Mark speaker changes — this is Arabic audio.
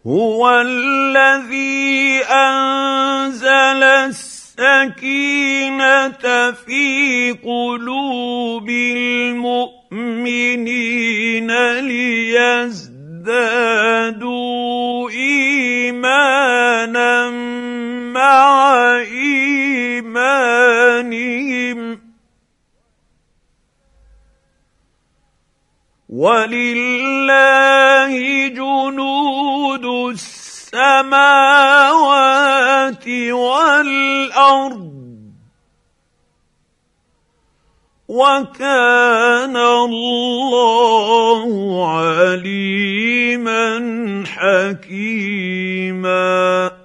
Speaker 1: هو الذي أنزل السكينة في قلوب المؤمنين ليزدادوا إيمانا مع إيمانهم ولله جنود السماوات والأرض وكان الله عليما حكيما.